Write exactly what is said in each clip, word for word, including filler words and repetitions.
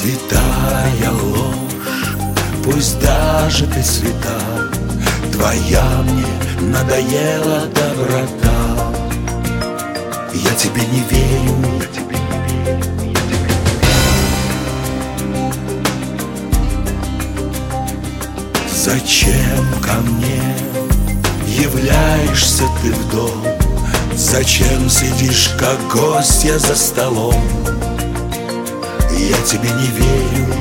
Святая ложь, пусть даже ты свята, твоя мне надоела доброта. Я тебе не верю, зачем ко мне являешься ты в дом? Зачем сидишь, как гостья за столом? Я тебе не верю.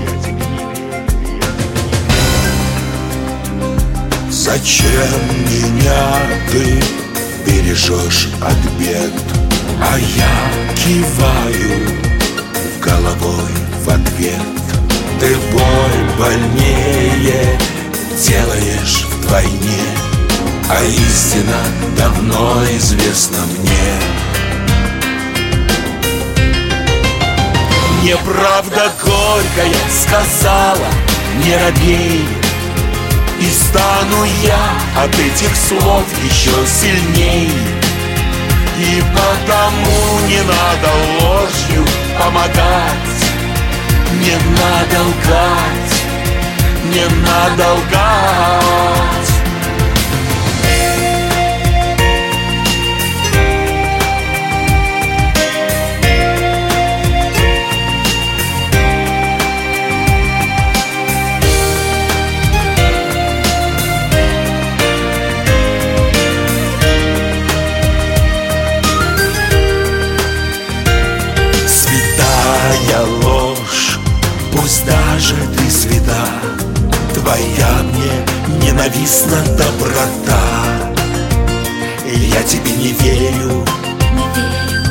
Зачем меня ты бережешь от бед? А я киваю головой в ответ. Ты боль больнее делаешь вдвойне, а истина давно известна мне. Неправда горькая сказала, не робей, и стану я от этих слов еще сильней. И потому не надо ложью помогать, не надо лгать, не надо лгать. Ложь, пусть даже ты свята, твоя мне ненавистна доброта. Я тебе не верю, не верю.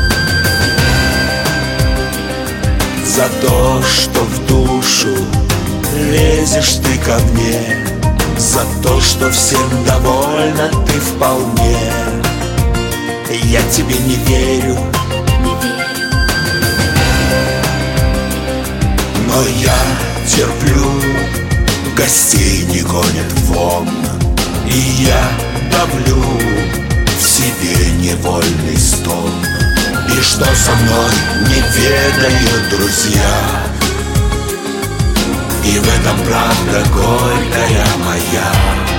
За то, что в душу лезешь ты ко мне, за то, что всем довольна ты вполне. Я тебе не верю, не верю. Но я терплю, гостей не гонят вон, и я давлю в себе невольный стон. И что со мной не ведают друзья, и в этом правда горькая моя.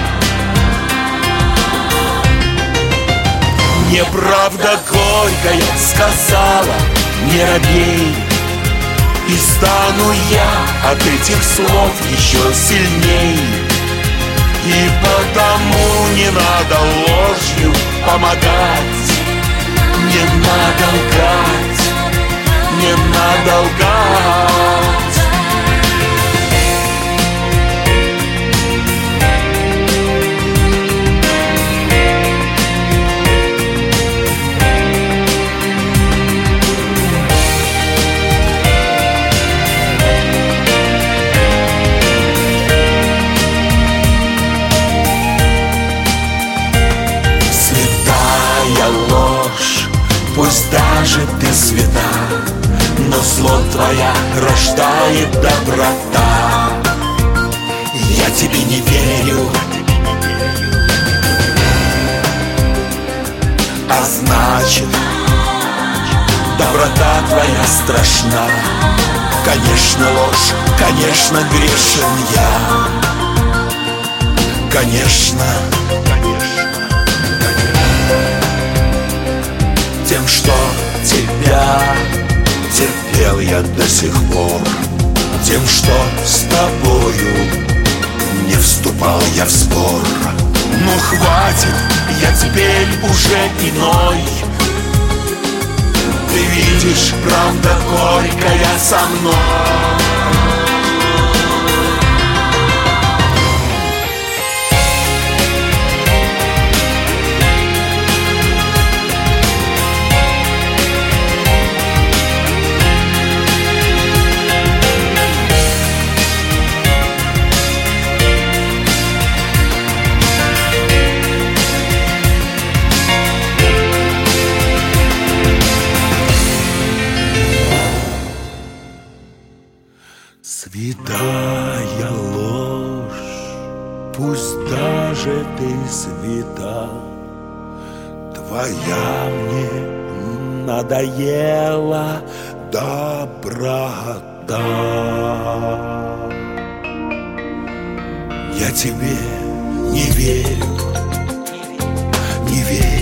Неправда горькая сказала, не робей, и стану я от этих слов еще сильней. И потому не надо ложью помогать, не надо лгать, не надо лгать. Ложь, пусть даже ты свята, но зло твоя рождает доброта. Я тебе не верю, а значит, доброта твоя страшна. Конечно, ложь, конечно, грешен я. Конечно, тем, что тебя терпел я до сих пор, тем, что с тобою не вступал я в спор. Ну хватит, я теперь уже иной. Ты видишь, правда горькая со мной. Святая ложь, пусть даже ты свята, твоя мне надоела доброта. вода. Я тебе не верю, не верю.